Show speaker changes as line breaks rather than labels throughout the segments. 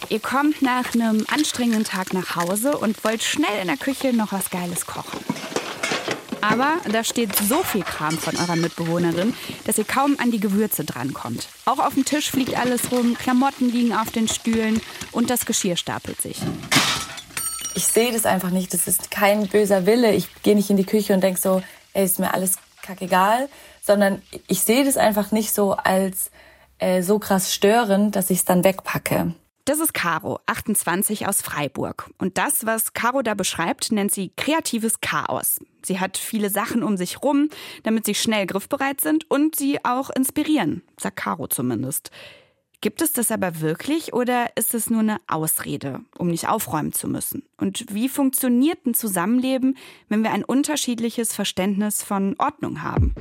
ihr kommt nach einem anstrengenden Tag nach Hause und wollt schnell in der Küche noch was Geiles kochen. Aber da steht so viel Kram von eurer Mitbewohnerin, dass ihr kaum an die Gewürze drankommt. Auch auf dem Tisch fliegt alles rum, Klamotten liegen auf den Stühlen und das Geschirr stapelt sich.
Ich sehe das einfach nicht. Das ist kein böser Wille. Ich gehe nicht in die Küche und denke so, ey, ist mir alles kackegal. Sondern ich sehe das einfach nicht so als so krass störend, dass ich es dann wegpacke.
Das ist Caro, 28 aus Freiburg. Und das, was Caro da beschreibt, nennt sie kreatives Chaos. Sie hat viele Sachen um sich rum, damit sie schnell griffbereit sind und sie auch inspirieren, sagt Caro zumindest. Gibt es das aber wirklich oder ist es nur eine Ausrede, um nicht aufräumen zu müssen? Und wie funktioniert ein Zusammenleben, wenn wir ein unterschiedliches Verständnis von Ordnung haben?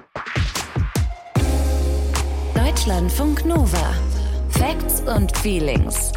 Deutschlandfunk Nova. Facts und Feelings.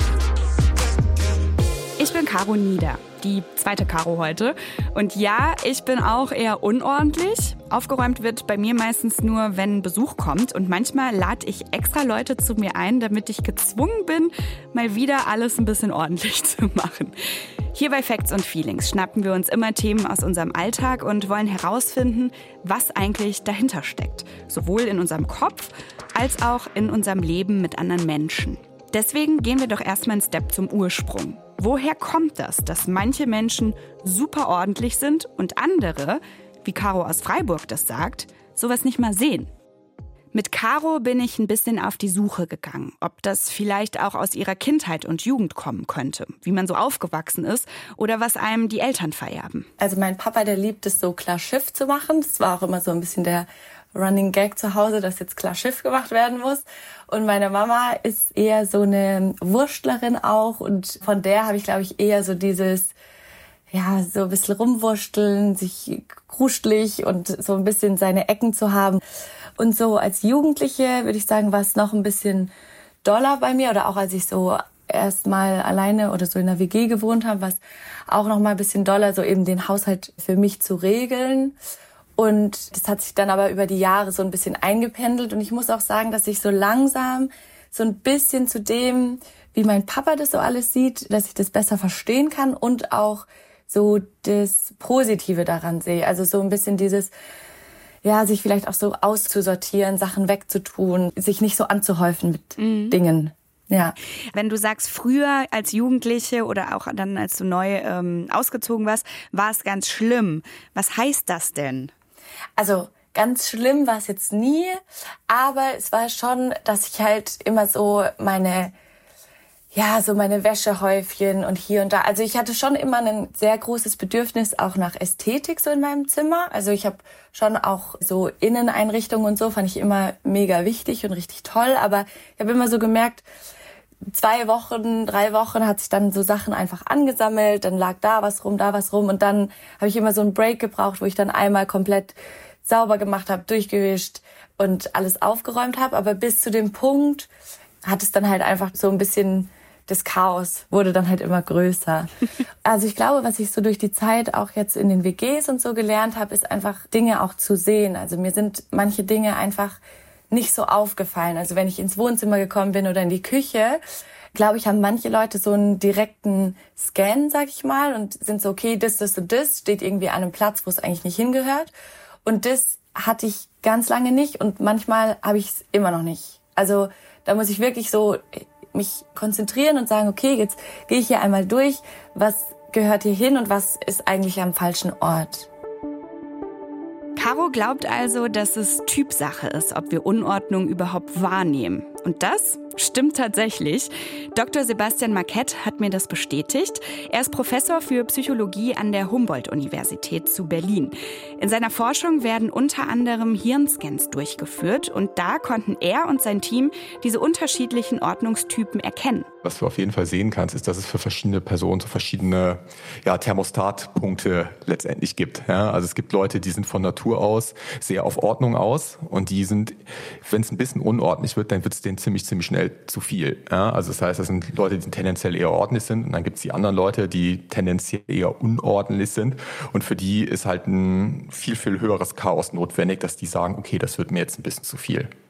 Ich bin Caro Nieder, die zweite Caro heute. Und ja, ich bin auch eher unordentlich. Aufgeräumt wird bei mir meistens nur, wenn Besuch kommt. Und manchmal lade ich extra Leute zu mir ein, damit ich gezwungen bin, mal wieder alles ein bisschen ordentlich zu machen. Hier bei Facts und Feelings schnappen wir uns immer Themen aus unserem Alltag und wollen herausfinden, was eigentlich dahinter steckt. Sowohl in unserem Kopf als auch in unserem Leben mit anderen Menschen. Deswegen gehen wir doch erstmal einen Step zum Ursprung. Woher kommt das, dass manche Menschen super ordentlich sind und andere, wie Caro aus Freiburg das sagt, sowas nicht mal sehen? Mit Caro bin ich ein bisschen auf die Suche gegangen, ob das vielleicht auch aus ihrer Kindheit und Jugend kommen könnte, wie man so aufgewachsen ist oder was einem die Eltern vererben.
Also mein Papa, der liebt es so klar Schiff zu machen. Das war auch immer so ein bisschen der Running Gag zu Hause, dass jetzt klar Schiff gemacht werden muss. Und meine Mama ist eher so eine Wurstlerin auch und von der habe ich, glaube ich, eher so dieses, ja, so ein bisschen rumwursteln, sich krustelig und so ein bisschen seine Ecken zu haben. Und so als Jugendliche, würde ich sagen, war es noch ein bisschen doller bei mir oder auch als ich so erst mal alleine oder so in der WG gewohnt habe, war es auch noch mal ein bisschen doller, so eben den Haushalt für mich zu regeln. Und das hat sich dann aber über die Jahre so ein bisschen eingependelt. Und ich muss auch sagen, dass ich so langsam so ein bisschen zu dem, wie mein Papa das so alles sieht, dass ich das besser verstehen kann und auch so das Positive daran sehe. Also so ein bisschen dieses, ja, sich vielleicht auch so auszusortieren, Sachen wegzutun, sich nicht so anzuhäufen mit Dingen. Ja.
Wenn du sagst, früher als Jugendliche oder auch dann, als du neu ausgezogen warst, war es ganz schlimm. Was heißt das denn?
Also ganz schlimm war es jetzt nie, aber es war schon, dass ich halt immer so meine Wäschehäufchen und hier und da. Also ich hatte schon immer ein sehr großes Bedürfnis auch nach Ästhetik so in meinem Zimmer. Also ich habe schon auch so Inneneinrichtungen und so, fand ich immer mega wichtig und richtig toll. Aber ich habe immer so gemerkt, 2 Wochen, 3 Wochen hat sich dann so Sachen einfach angesammelt, dann lag da was rum und dann habe ich immer so einen Break gebraucht, wo ich dann einmal komplett sauber gemacht habe, durchgewischt und alles aufgeräumt habe. Aber bis zu dem Punkt hat es dann halt einfach so ein bisschen, das Chaos wurde dann halt immer größer. Also ich glaube, was ich so durch die Zeit auch jetzt in den WGs und so gelernt habe, ist einfach Dinge auch zu sehen. Also mir sind manche Dinge einfach nicht so aufgefallen. Also wenn ich ins Wohnzimmer gekommen bin oder in die Küche, glaube ich, haben manche Leute so einen direkten Scan, sag ich mal, und sind so, okay, das steht irgendwie an einem Platz, wo es eigentlich nicht hingehört. Und das hatte ich ganz lange nicht und manchmal habe ich es immer noch nicht. Also da muss ich wirklich so mich konzentrieren und sagen, okay, jetzt gehe ich hier einmal durch, was gehört hier hin und was ist eigentlich am falschen Ort.
Caro glaubt also, dass es Typsache ist, ob wir Unordnung überhaupt wahrnehmen. Und das stimmt tatsächlich. Dr. Sebastian Marquette hat mir das bestätigt. Er ist Professor für Psychologie an der Humboldt-Universität zu Berlin. In seiner Forschung werden unter anderem Hirnscans durchgeführt und da konnten er und sein Team diese unterschiedlichen Ordnungstypen erkennen.
Was du auf jeden Fall sehen kannst, ist, dass es für verschiedene Personen so verschiedene Thermostatpunkte letztendlich gibt. Ja, also es gibt Leute, die sind von Natur aus sehr auf Ordnung aus und die sind, wenn es ein bisschen unordentlich wird, dann wird es denen ziemlich schnell zu viel. Ja, also das heißt, das sind Leute, die tendenziell eher ordentlich sind und dann gibt es die anderen Leute, die tendenziell eher unordentlich sind und für die ist halt ein viel höheres Chaos notwendig, dass die sagen, okay, das wird mir jetzt ein bisschen zu viel.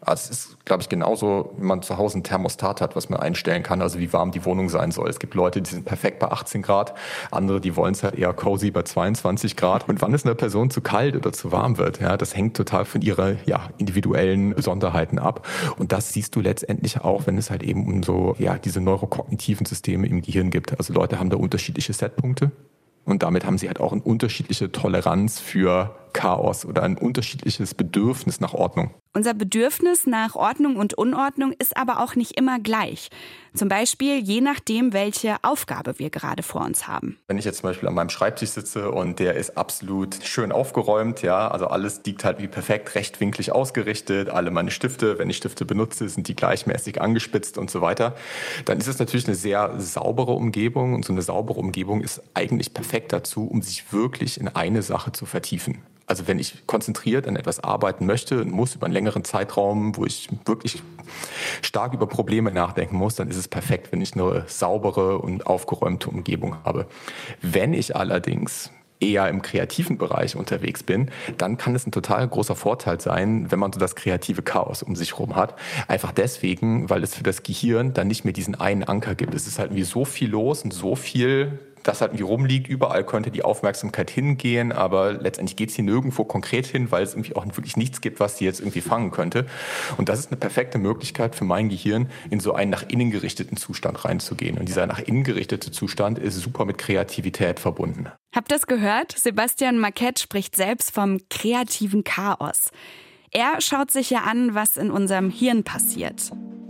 Also es ist, glaube ich, genauso, wenn man zu Hause ein Thermostat hat, was man einstellen kann, also wie warm die Wohnung sein soll. Es gibt Leute, die sind perfekt bei 18 Grad, andere, die wollen es halt eher cozy bei 22 Grad. Und wann es einer Person zu kalt oder zu warm wird, ja, das hängt total von ihrer individuellen Besonderheiten ab. Und das siehst du letztendlich auch, wenn es halt eben um so diese neurokognitiven Systeme im Gehirn gibt. Also Leute haben da unterschiedliche Setpunkte. Und damit haben sie halt auch eine unterschiedliche Toleranz für Chaos oder ein unterschiedliches Bedürfnis nach Ordnung.
Unser Bedürfnis nach Ordnung und Unordnung ist aber auch nicht immer gleich. Zum Beispiel je nachdem, welche Aufgabe wir gerade vor uns haben.
Wenn ich jetzt zum Beispiel an meinem Schreibtisch sitze und der ist absolut schön aufgeräumt, ja, also alles liegt halt wie perfekt rechtwinklig ausgerichtet, alle meine Stifte, wenn ich Stifte benutze, sind die gleichmäßig angespitzt und so weiter, dann ist es natürlich eine sehr saubere Umgebung und so eine saubere Umgebung ist eigentlich perfekt dazu, um sich wirklich in eine Sache zu vertiefen. Also wenn ich konzentriert an etwas arbeiten möchte und muss über einen längeren Zeitraum, wo ich wirklich stark über Probleme nachdenken muss, dann ist es perfekt, wenn ich eine saubere und aufgeräumte Umgebung habe. Wenn ich allerdings eher im kreativen Bereich unterwegs bin, dann kann es ein total großer Vorteil sein, wenn man so das kreative Chaos um sich herum hat. Einfach deswegen, weil es für das Gehirn dann nicht mehr diesen einen Anker gibt. Es ist halt wie so viel los und so viel, das halt irgendwie rumliegt. Überall könnte die Aufmerksamkeit hingehen, aber letztendlich geht es hier nirgendwo konkret hin, weil es irgendwie auch wirklich nichts gibt, was sie jetzt irgendwie fangen könnte. Und das ist eine perfekte Möglichkeit für mein Gehirn, in so einen nach innen gerichteten Zustand reinzugehen. Und dieser nach innen gerichtete Zustand ist super mit Kreativität verbunden.
Habt ihr das gehört? Sebastian Marquette spricht selbst vom kreativen Chaos. Er schaut sich ja an, was in unserem Hirn passiert.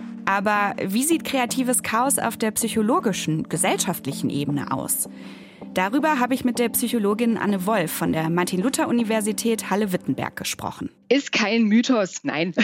Aber wie sieht kreatives Chaos auf der psychologischen, gesellschaftlichen Ebene aus? Darüber habe ich mit der Psychologin Anne Wolf von der Martin-Luther-Universität Halle-Wittenberg gesprochen.
Ist kein Mythos, nein.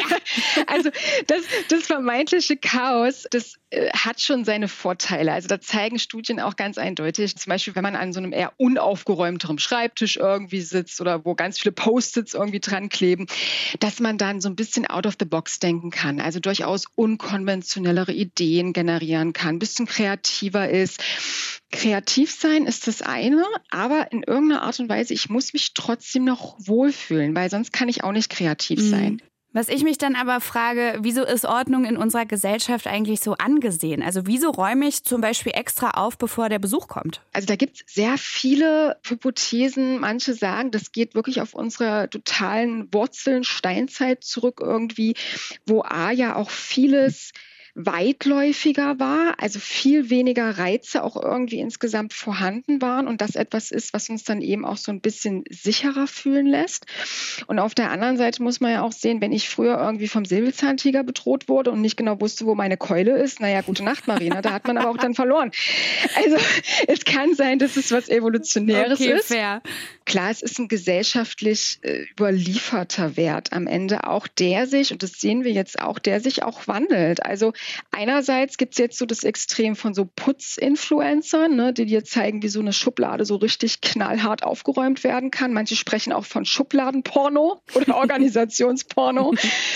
Also das vermeintliche Chaos, das hat schon seine Vorteile. Also da zeigen Studien auch ganz eindeutig, zum Beispiel, wenn man an so einem eher unaufgeräumteren Schreibtisch irgendwie sitzt oder wo ganz viele Post-its irgendwie dran kleben, dass man dann so ein bisschen out of the box denken kann, also durchaus unkonventionellere Ideen generieren kann, ein bisschen kreativer ist. Kreativ sein ist das eine, aber in irgendeiner Art und Weise, ich muss mich trotzdem noch wohlfühlen, weil sonst kann ich auch nicht kreativ sein.
Was ich mich dann aber frage, wieso ist Ordnung in unserer Gesellschaft eigentlich so angesehen? Also wieso räume ich zum Beispiel extra auf, bevor der Besuch kommt?
Also da gibt es sehr viele Hypothesen. Manche sagen, das geht wirklich auf unsere totalen Wurzeln, Steinzeit zurück irgendwie, wo ja auch vieles weitläufiger war, also viel weniger Reize auch irgendwie insgesamt vorhanden waren und das etwas ist, was uns dann eben auch so ein bisschen sicherer fühlen lässt. Und auf der anderen Seite muss man ja auch sehen, wenn ich früher irgendwie vom Säbelzahntiger bedroht wurde und nicht genau wusste, wo meine Keule ist, naja, gute Nacht, Marina, da hat man aber auch dann verloren. Also es kann sein, dass es was Evolutionäres ist.
Fair.
Klar, es ist ein gesellschaftlich überlieferter Wert am Ende auch, der sich, und das sehen wir jetzt auch, der sich auch wandelt. Also einerseits gibt es jetzt so das Extrem von so Putzinfluencern, ne, die dir zeigen, wie so eine Schublade so richtig knallhart aufgeräumt werden kann. Manche sprechen auch von Schubladenporno oder Organisationsporno.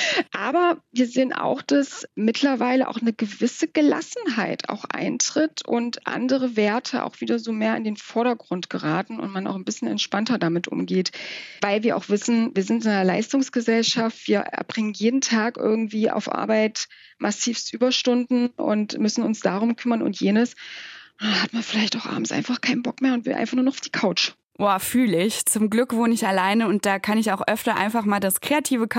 Aber wir sehen auch, dass mittlerweile auch eine gewisse Gelassenheit auch eintritt und andere Werte auch wieder so mehr in den Vordergrund geraten und man auch ein bisschen entspannter damit umgeht. Weil wir auch wissen, wir sind in einer Leistungsgesellschaft, wir erbringen jeden Tag irgendwie auf Arbeit massivst Überstunden und müssen uns darum kümmern und jenes. Da hat man vielleicht auch abends einfach keinen Bock mehr und will einfach nur noch auf die Couch.
Boah, fühle ich. Zum Glück wohne ich alleine und da kann ich auch öfter einfach mal das kreatives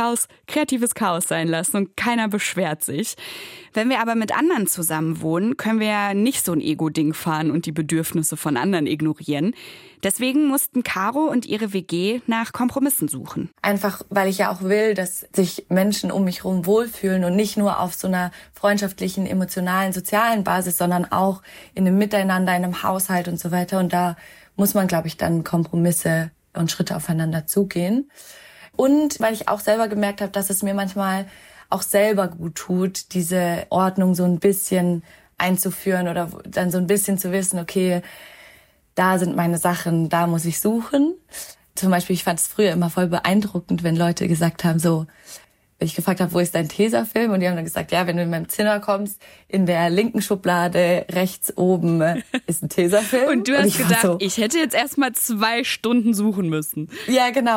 Chaos sein lassen und keiner beschwert sich. Wenn wir aber mit anderen zusammen wohnen, können wir ja nicht so ein Ego-Ding fahren und die Bedürfnisse von anderen ignorieren. Deswegen mussten Caro und ihre WG nach Kompromissen suchen.
Einfach, weil ich ja auch will, dass sich Menschen um mich herum wohlfühlen und nicht nur auf so einer freundschaftlichen, emotionalen, sozialen Basis, sondern auch in einem Miteinander, in einem Haushalt und so weiter. Und da muss man, glaube ich, dann Kompromisse und Schritte aufeinander zugehen. Und weil ich auch selber gemerkt habe, dass es mir manchmal auch selber gut tut, diese Ordnung so ein bisschen einzuführen oder dann so ein bisschen zu wissen, okay, da sind meine Sachen, da muss ich suchen. Zum Beispiel, ich fand es früher immer voll beeindruckend, wenn Leute gesagt haben, so, ich gefragt habe, wo ist dein Tesafilm? Und die haben dann gesagt, ja, wenn du in meinem Zimmer kommst, in der linken Schublade rechts oben ist ein Tesafilm.
Und du hast gedacht, so, ich hätte jetzt erstmal 2 Stunden suchen müssen.
Ja, genau.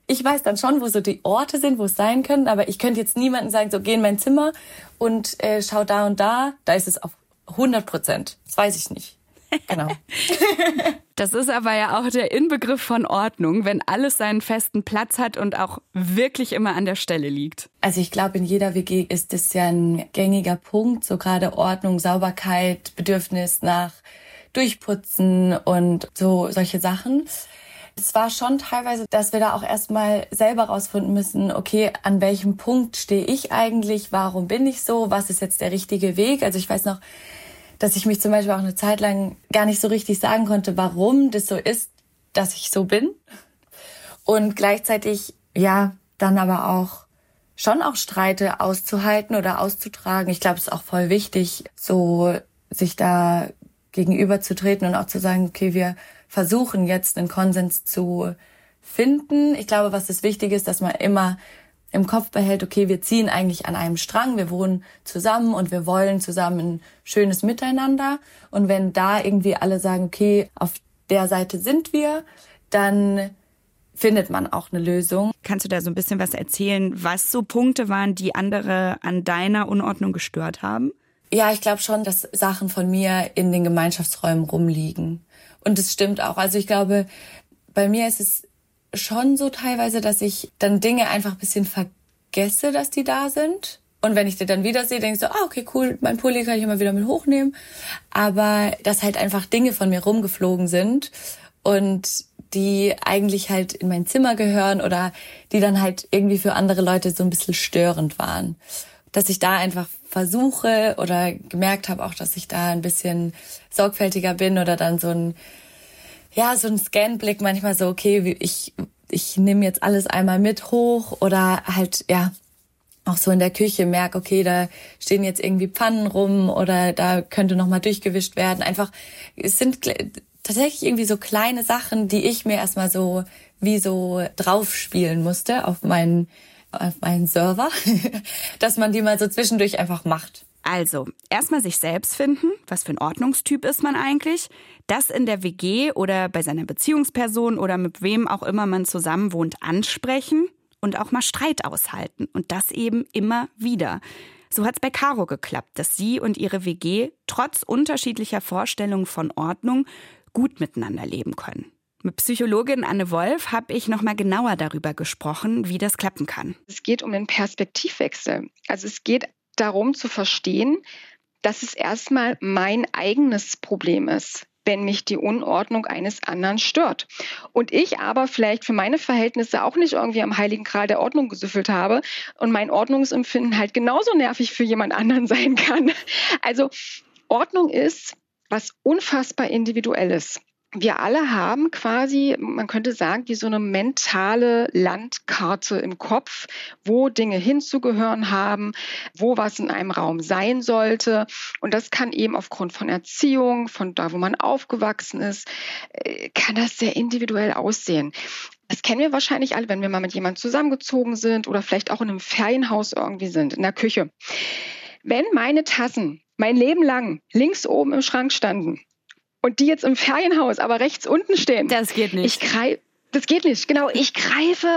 Ich weiß dann schon, wo so die Orte sind, wo es sein können, aber ich könnte jetzt niemandem sagen, so geh in mein Zimmer und schau da und da ist es auf 100%. Das weiß ich nicht. Genau.
Das ist aber ja auch der Inbegriff von Ordnung, wenn alles seinen festen Platz hat und auch wirklich immer an der Stelle liegt.
Also ich glaube, in jeder WG ist das ja ein gängiger Punkt, so gerade Ordnung, Sauberkeit, Bedürfnis nach Durchputzen und so solche Sachen. Es war schon teilweise, dass wir da auch erstmal selber rausfinden müssen, okay, an welchem Punkt stehe ich eigentlich, warum bin ich so, was ist jetzt der richtige Weg? Also ich weiß noch, dass ich mich zum Beispiel auch eine Zeit lang gar nicht so richtig sagen konnte, warum das so ist, dass ich so bin. Und gleichzeitig, ja, dann aber auch schon auch Streite auszuhalten oder auszutragen. Ich glaube, es ist auch voll wichtig, so sich da gegenüberzutreten und auch zu sagen, okay, wir versuchen jetzt einen Konsens zu finden. Ich glaube, was das Wichtige ist, dass man immer im Kopf behält, okay, wir ziehen eigentlich an einem Strang, wir wohnen zusammen und wir wollen zusammen ein schönes Miteinander. Und wenn da irgendwie alle sagen, okay, auf der Seite sind wir, dann findet man auch eine Lösung.
Kannst du da so ein bisschen was erzählen, was so Punkte waren, die andere an deiner Unordnung gestört haben?
Ja, ich glaube schon, dass Sachen von mir in den Gemeinschaftsräumen rumliegen. Und das stimmt auch. Also ich glaube, bei mir ist es schon so teilweise, dass ich dann Dinge einfach ein bisschen vergesse, dass die da sind. Und wenn ich die dann wieder sehe, denke ich so, okay, cool, mein Pulli kann ich immer wieder mit hochnehmen. Aber dass halt einfach Dinge von mir rumgeflogen sind und die eigentlich halt in mein Zimmer gehören oder die dann halt irgendwie für andere Leute so ein bisschen störend waren. Dass ich da einfach versuche oder gemerkt habe auch, dass ich da ein bisschen sorgfältiger bin oder dann so ein Scanblick manchmal so, okay, ich nehme jetzt alles einmal mit hoch oder halt, ja, auch so in der Küche merke, okay, da stehen jetzt irgendwie Pfannen rum oder da könnte nochmal durchgewischt werden. Einfach, es sind tatsächlich irgendwie so kleine Sachen, die ich mir erstmal so wie so draufspielen musste auf meinen Server, dass man die mal so zwischendurch einfach macht.
Also, erstmal sich selbst finden, was für ein Ordnungstyp ist man eigentlich, das in der WG oder bei seiner Beziehungsperson oder mit wem auch immer man zusammen wohnt ansprechen und auch mal Streit aushalten und das eben immer wieder. So hat's bei Caro geklappt, dass sie und ihre WG trotz unterschiedlicher Vorstellungen von Ordnung gut miteinander leben können. Mit Psychologin Anne Wolf habe ich noch mal genauer darüber gesprochen, wie das klappen kann.
Es geht um den Perspektivwechsel. Also es geht darum zu verstehen, dass es erstmal mein eigenes Problem ist, wenn mich die Unordnung eines anderen stört. Und ich aber vielleicht für meine Verhältnisse auch nicht irgendwie am Heiligen Gral der Ordnung gesüffelt habe und mein Ordnungsempfinden halt genauso nervig für jemand anderen sein kann. Also Ordnung ist was unfassbar Individuelles. Wir alle haben quasi, man könnte sagen, wie so eine mentale Landkarte im Kopf, wo Dinge hinzugehören haben, wo was in einem Raum sein sollte. Und das kann eben aufgrund von Erziehung, von da, wo man aufgewachsen ist, kann das sehr individuell aussehen. Das kennen wir wahrscheinlich alle, wenn wir mal mit jemandem zusammengezogen sind oder vielleicht auch in einem Ferienhaus irgendwie sind, in der Küche. Wenn meine Tassen mein Leben lang links oben im Schrank standen, und die jetzt im Ferienhaus aber rechts unten stehen.
Das geht nicht.
Das geht nicht, genau. Ich greife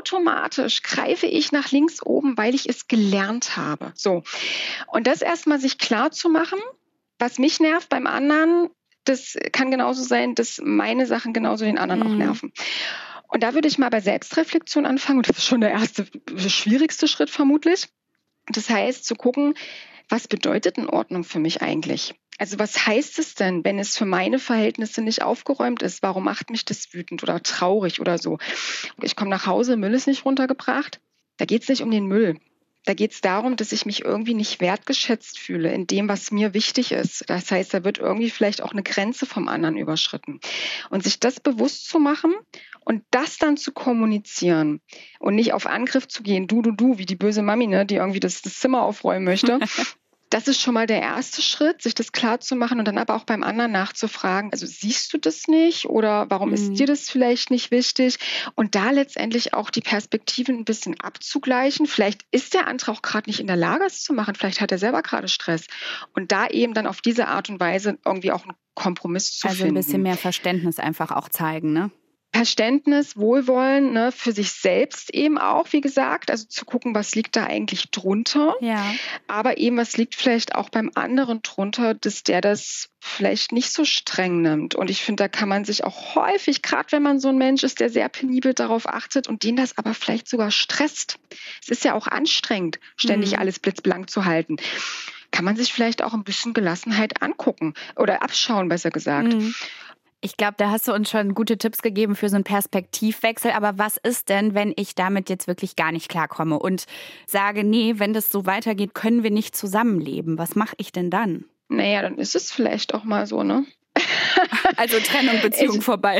nach links oben, weil ich es gelernt habe. So. Und das erstmal sich klar zu machen, was mich nervt beim anderen, das kann genauso sein, dass meine Sachen genauso den anderen auch nerven. Und da würde ich mal bei Selbstreflexion anfangen. Und das ist schon der schwierigste Schritt vermutlich. Das heißt, zu gucken, was bedeutet denn Ordnung für mich eigentlich? Also was heißt es denn, wenn es für meine Verhältnisse nicht aufgeräumt ist? Warum macht mich das wütend oder traurig oder so? Ich komme nach Hause, Müll ist nicht runtergebracht. Da geht es nicht um den Müll. Da geht es darum, dass ich mich irgendwie nicht wertgeschätzt fühle in dem, was mir wichtig ist. Das heißt, da wird irgendwie vielleicht auch eine Grenze vom anderen überschritten. Und sich das bewusst zu machen und das dann zu kommunizieren und nicht auf Angriff zu gehen, du, wie die böse Mami, ne, die irgendwie das Zimmer aufräumen möchte. Das ist schon mal der erste Schritt, sich das klar zu machen und dann aber auch beim anderen nachzufragen, also siehst du das nicht oder warum ist dir das vielleicht nicht wichtig? Und da letztendlich auch die Perspektiven ein bisschen abzugleichen. Vielleicht ist der andere auch gerade nicht in der Lage, es zu machen. Vielleicht hat er selber gerade Stress. Und da eben dann auf diese Art und Weise irgendwie auch einen Kompromiss zu finden.
Also ein bisschen mehr Verständnis einfach auch zeigen, ne?
Verständnis, Wohlwollen, ne, für sich selbst eben auch, wie gesagt, also zu gucken, was liegt da eigentlich drunter, aber eben, was liegt vielleicht auch beim anderen drunter, dass der das vielleicht nicht so streng nimmt. Und ich finde, da kann man sich auch häufig, gerade wenn man so ein Mensch ist, der sehr penibel darauf achtet und den das aber vielleicht sogar stresst. Es ist ja auch anstrengend, ständig alles blitzblank zu halten. Kann man sich vielleicht auch ein bisschen Gelassenheit angucken oder abschauen, besser gesagt.
Ich glaube, da hast du uns schon gute Tipps gegeben für so einen Perspektivwechsel. Aber was ist denn, wenn ich damit jetzt wirklich gar nicht klarkomme und sage, nee, wenn das so weitergeht, können wir nicht zusammenleben? Was mache ich denn dann?
Naja, dann ist es vielleicht auch mal so, ne?
Also Trennung, Beziehung vorbei.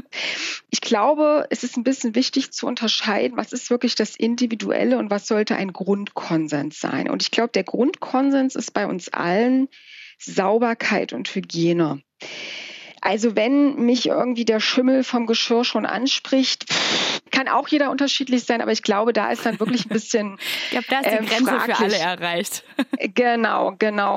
Ich glaube, es ist ein bisschen wichtig zu unterscheiden, was ist wirklich das Individuelle und was sollte ein Grundkonsens sein. Und ich glaube, der Grundkonsens ist bei uns allen Sauberkeit und Hygiene. Also wenn mich irgendwie der Schimmel vom Geschirr schon anspricht, kann auch jeder unterschiedlich sein, aber ich glaube, da ist dann wirklich ein bisschen
ich glaube, da ist die Grenze fraglich. Für alle erreicht.
Genau.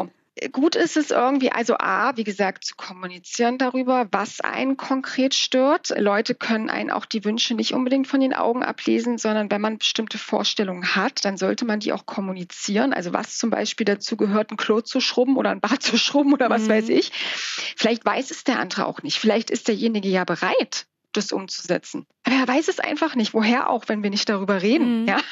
Gut ist es irgendwie, also wie gesagt, zu kommunizieren darüber, was einen konkret stört. Leute können einen auch die Wünsche nicht unbedingt von den Augen ablesen, sondern wenn man bestimmte Vorstellungen hat, dann sollte man die auch kommunizieren. Also was zum Beispiel dazu gehört, ein Klo zu schrubben oder ein Bad zu schrubben oder was weiß ich. Vielleicht weiß es der andere auch nicht. Vielleicht ist derjenige ja bereit, das umzusetzen. Aber er weiß es einfach nicht. Woher auch, wenn wir nicht darüber reden? Ja?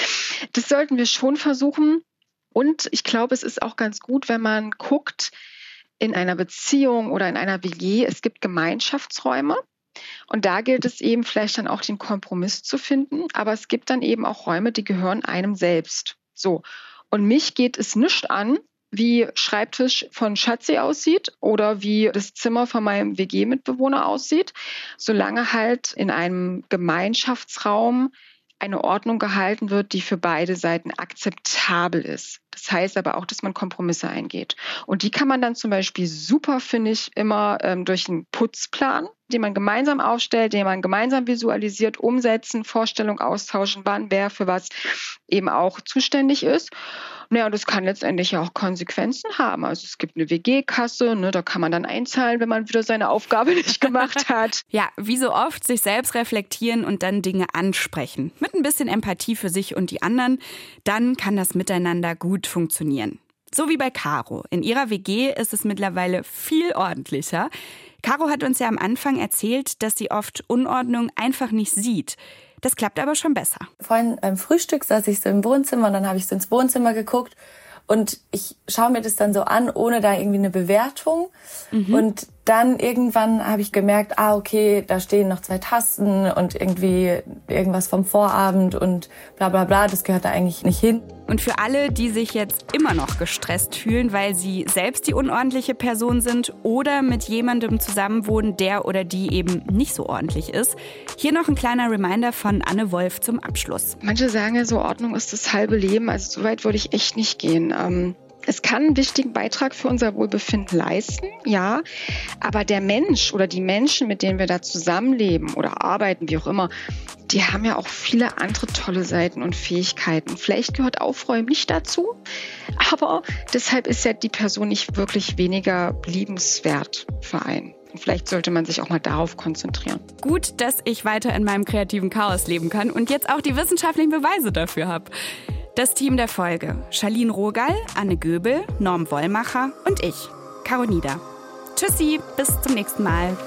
Das sollten wir schon versuchen. Und ich glaube, es ist auch ganz gut, wenn man guckt, in einer Beziehung oder in einer WG, es gibt Gemeinschaftsräume. Und da gilt es eben vielleicht dann auch den Kompromiss zu finden. Aber es gibt dann eben auch Räume, die gehören einem selbst. So. Und mich geht es nicht an, wie Schreibtisch von Schatzi aussieht oder wie das Zimmer von meinem WG-Mitbewohner aussieht, solange halt in einem Gemeinschaftsraum eine Ordnung gehalten wird, die für beide Seiten akzeptabel ist. Das heißt aber auch, dass man Kompromisse eingeht. Und die kann man dann zum Beispiel super, finde ich, immer durch einen Putzplan, den man gemeinsam aufstellt, den man gemeinsam visualisiert, umsetzen, Vorstellung austauschen, wann wer für was eben auch zuständig ist. Naja, und das kann letztendlich auch Konsequenzen haben. Also es gibt eine WG-Kasse, ne, da kann man dann einzahlen, wenn man wieder seine Aufgabe nicht gemacht hat.
Ja, wie so oft, sich selbst reflektieren und dann Dinge ansprechen. Mit ein bisschen Empathie für sich und die anderen, dann kann das Miteinander gut funktionieren. So wie bei Caro. In ihrer WG ist es mittlerweile viel ordentlicher. Caro hat uns ja am Anfang erzählt, dass sie oft Unordnung einfach nicht sieht. Das klappt aber schon besser.
Vorhin beim Frühstück saß ich so im Wohnzimmer und dann habe ich so ins Wohnzimmer geguckt und ich schaue mir das dann so an, ohne da irgendwie eine Bewertung. Und dann irgendwann habe ich gemerkt, okay, da stehen noch 2 Tassen und irgendwie irgendwas vom Vorabend und bla bla bla, das gehört da eigentlich nicht hin.
Und für alle, die sich jetzt immer noch gestresst fühlen, weil sie selbst die unordentliche Person sind oder mit jemandem zusammenwohnen, der oder die eben nicht so ordentlich ist, hier noch ein kleiner Reminder von Anne Wolf zum Abschluss.
Manche sagen ja so, Ordnung ist das halbe Leben, also so weit würde ich echt nicht gehen. Es kann einen wichtigen Beitrag für unser Wohlbefinden leisten, ja, aber der Mensch oder die Menschen, mit denen wir da zusammenleben oder arbeiten, wie auch immer, die haben ja auch viele andere tolle Seiten und Fähigkeiten. Vielleicht gehört Aufräumen nicht dazu, aber deshalb ist ja die Person nicht wirklich weniger liebenswert für einen. Und vielleicht sollte man sich auch mal darauf konzentrieren.
Gut, dass ich weiter in meinem kreativen Chaos leben kann und jetzt auch die wissenschaftlichen Beweise dafür habe. Das Team der Folge: Charlene Rogal, Anne Göbel, Norm Wollmacher und ich, Caro Nieder. Tschüssi, bis zum nächsten Mal.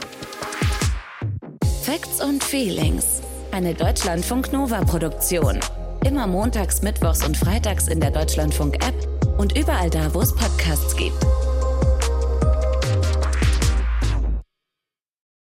Facts und Feelings. Eine Deutschlandfunk-Nova-Produktion. Immer montags, mittwochs und freitags in der Deutschlandfunk-App und überall da, wo es Podcasts gibt.